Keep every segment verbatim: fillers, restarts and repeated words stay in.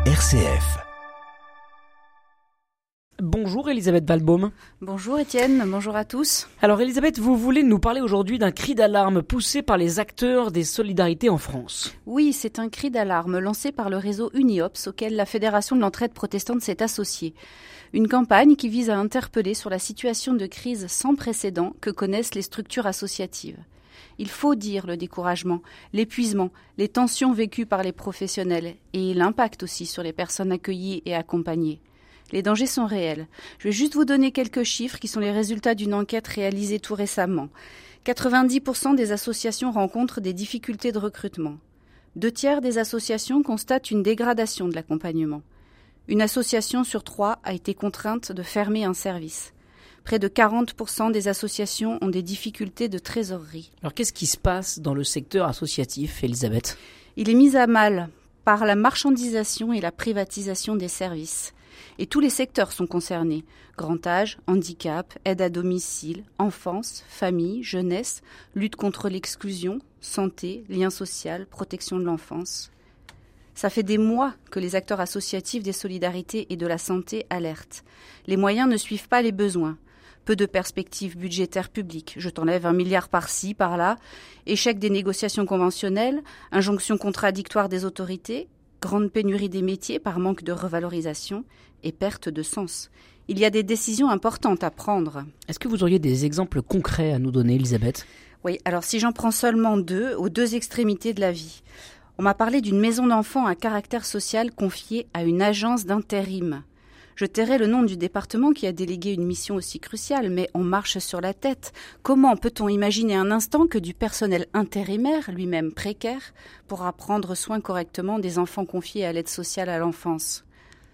R C F. Bonjour Elisabeth Valbaum. Bonjour Étienne, bonjour à tous. Alors Elisabeth, vous voulez nous parler aujourd'hui d'un cri d'alarme poussé par les acteurs des solidarités en France. Oui, c'est un cri d'alarme lancé par le réseau UNIOPS auquel la Fédération de l'entraide protestante s'est associée. Une campagne qui vise à interpeller sur la situation de crise sans précédent que connaissent les structures associatives. Il faut dire le découragement, l'épuisement, les tensions vécues par les professionnels et l'impact aussi sur les personnes accueillies et accompagnées. Les dangers sont réels. Je vais juste vous donner quelques chiffres qui sont les résultats d'une enquête réalisée tout récemment. quatre-vingt-dix pour cent des associations rencontrent des difficultés de recrutement. Deux tiers des associations constatent une dégradation de l'accompagnement. Une association sur trois a été contrainte de fermer un service. Près de quarante pour cent des associations ont des difficultés de trésorerie. Alors qu'est-ce qui se passe dans le secteur associatif, Elisabeth ? Il est mis à mal par la marchandisation et la privatisation des services. Et tous les secteurs sont concernés. Grand âge, handicap, aide à domicile, enfance, famille, jeunesse, lutte contre l'exclusion, santé, lien social, protection de l'enfance. Ça fait des mois que les acteurs associatifs des solidarités et de la santé alertent. Les moyens ne suivent pas les besoins. Peu de perspectives budgétaires publiques. Je t'enlève un milliard par-ci, par-là. Échec des négociations conventionnelles, injonctions contradictoires des autorités, grande pénurie des métiers par manque de revalorisation et perte de sens. Il y a des décisions importantes à prendre. Est-ce que vous auriez des exemples concrets à nous donner, Elisabeth ? Oui, alors si j'en prends seulement deux, aux deux extrémités de la vie. On m'a parlé d'une maison d'enfants à caractère social confiée à une agence d'intérim. Je tairai le nom du département qui a délégué une mission aussi cruciale, mais on marche sur la tête. Comment peut-on imaginer un instant que du personnel intérimaire, lui-même précaire, pourra prendre soin correctement des enfants confiés à l'aide sociale à l'enfance ?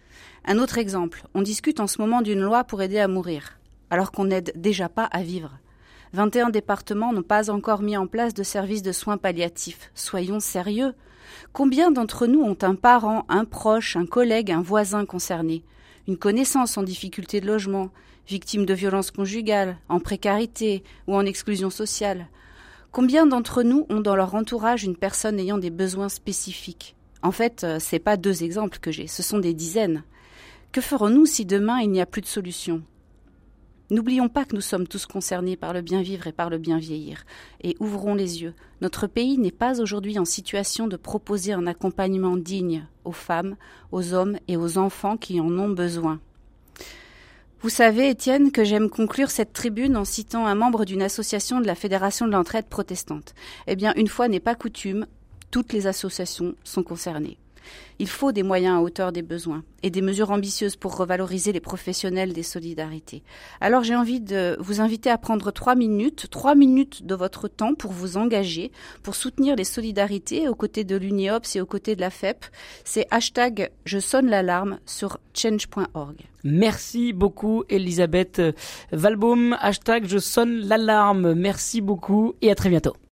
Un autre exemple, on discute en ce moment d'une loi pour aider à mourir, alors qu'on n'aide déjà pas à vivre. vingt et un départements n'ont pas encore mis en place de services de soins palliatifs. Soyons sérieux. Combien d'entre nous ont un parent, un proche, un collègue, un voisin concerné ? Une connaissance en difficulté de logement, victime de violences conjugales, en précarité ou en exclusion sociale. Combien d'entre nous ont dans leur entourage une personne ayant des besoins spécifiques ? En fait, ce n'est pas deux exemples que j'ai, ce sont des dizaines. Que ferons-nous si demain il n'y a plus de solution ? N'oublions pas que nous sommes tous concernés par le bien vivre et par le bien vieillir. Et ouvrons les yeux. Notre pays n'est pas aujourd'hui en situation de proposer un accompagnement digne aux femmes, aux hommes et aux enfants qui en ont besoin. Vous savez, Étienne, que j'aime conclure cette tribune en citant un membre d'une association de la Fédération de l'entraide protestante. Eh bien, une fois n'est pas coutume, toutes les associations sont concernées. Il faut des moyens à hauteur des besoins et des mesures ambitieuses pour revaloriser les professionnels des solidarités. Alors j'ai envie de vous inviter à prendre trois minutes, trois minutes de votre temps pour vous engager, pour soutenir les solidarités aux côtés de l'UNIOPS et aux côtés de la F E P. C'est hashtag je sonne l'alarme sur change point org. Merci beaucoup Elisabeth Valbaum, hashtag je sonne l'alarme. Merci beaucoup et à très bientôt.